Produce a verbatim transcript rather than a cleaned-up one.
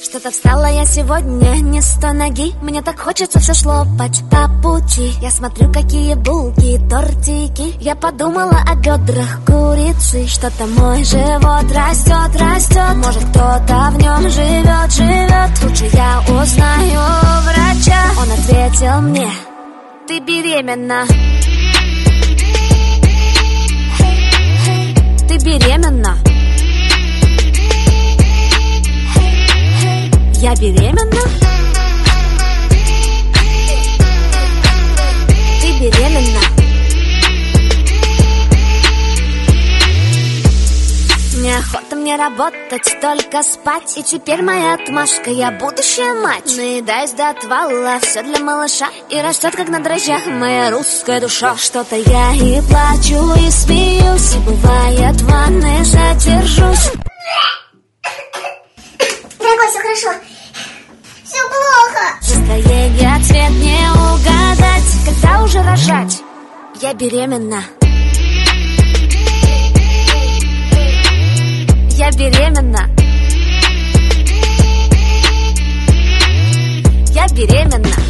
Что-то встала я сегодня не с той ноги. Мне так хочется все шлопать по пути. Я смотрю, какие булки, тортики. Я подумала о бедрах курицы. Что-то мой живот растет, растет. Может, кто-то в нем живет, живет. Лучше я узнаю у врача. Он ответил мне: ты беременна. Ты беременна. Я беременна. Ты беременна. Неохота мне работать, только спать. И теперь моя отмашка, я будущая мать. Наедаюсь до отвала, все для малыша. И растет, как на дрожжах, моя русская душа. Что-то я и плачу, и смеюсь. И бывает, в ванной задержусь. Дорогой, все хорошо. Все плохо. Настроение, цвет не угадать. Когда уже рожать? Я беременна. Я беременна. Я беременна.